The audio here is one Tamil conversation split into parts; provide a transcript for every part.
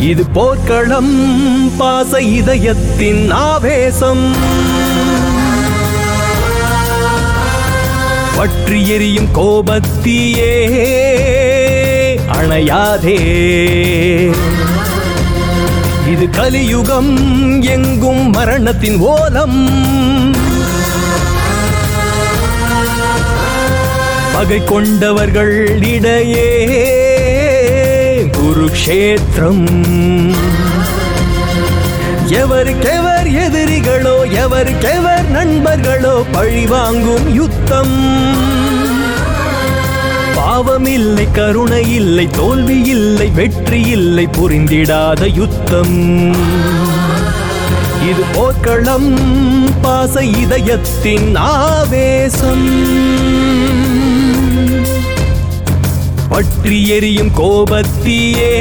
இது போர்க்களம் பாச இதயத்தின் ஆவேசம். பற்றி எரியும் கோபத்தியே அணையாதே. இது கலியுகம் எங்கும் மரணத்தின் ஓலம். பகை கொண்டவர்கள் இடையே குருக்ஷேத்திரம். எவருக்கெவர் எதிரிகளோ எவருக்கெவர் நண்பர்களோ பழிவாங்கும் யுத்தம். பாவமில்லை, கருணை இல்லை, தோல்வி இல்லை, வெற்றி இல்லை, புரிந்திடாத யுத்தம். இது போர்க்களம் பாச இதயத்தின் ஆவேசம். பற்றி எரியும் கோபத்தியே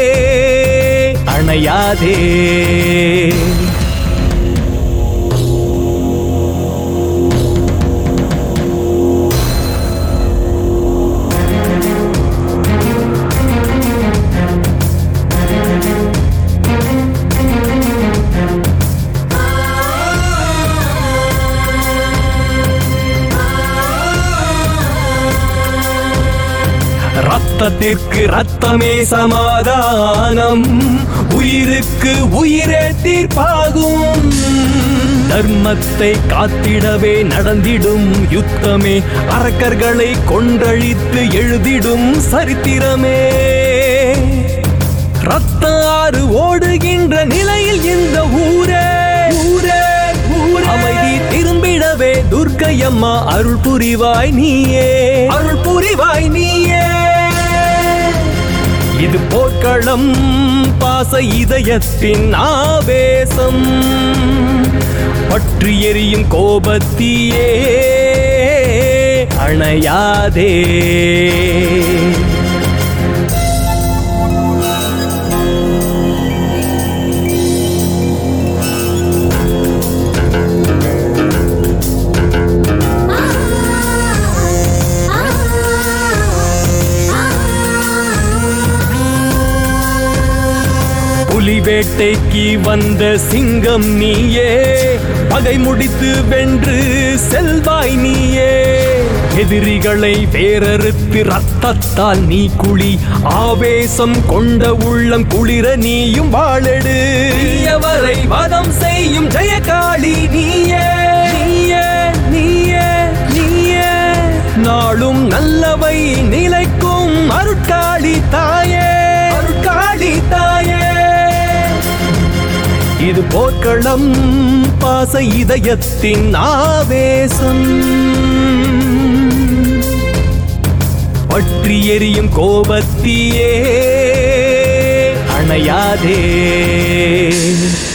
அணையாதே. ரத்தத்திற்கு ரத்தமே சமாதானம், உயிருக்கு உயிரே தீர்ப்பாகும். தர்மத்தை காத்திடவே நடந்திடும் யுத்தமே, அரக்கர்களை கொன்றழித்து எழுதிடும் சரித்திரமே. ரத்த ஆறு ஓடுகின்ற நிலையில் இந்த ஊரே ஊரே ஊரே அமைதி திரும்பிடவே துர்க்கையம்மா அருள் புரிவாய் நீயே, அருள் புரிவாய் நீயே. இது போர்க்களம் பாச இதயத்தின் ஆவேசம். பற்றி எரியும் கோபத்தியே அணையாதே. வேட்டைக்கு வந்த சிங்கம் நீயே, பகை முடித்து வென்று செல்வாய் நீயே. எதிரிகளை வேறறுத்து ரத்தத்தால் நீ குழி, ஆவேசம் கொண்ட உள்ளம் குளிர நீயும் வாழெடு. தீயவரை வதம் செய்யும் ஜெயகாளி நீயே நீயே நீயே நீயே. நாளும் நல்லவை நிலைக்கும் அருட்காளி தாயே, அருட்காளி தாயே. இது போர்க்களம் பாச இதயத்தின் ஆவேசம். பற்றி எரியும் கோபத்தியே அணையாதே.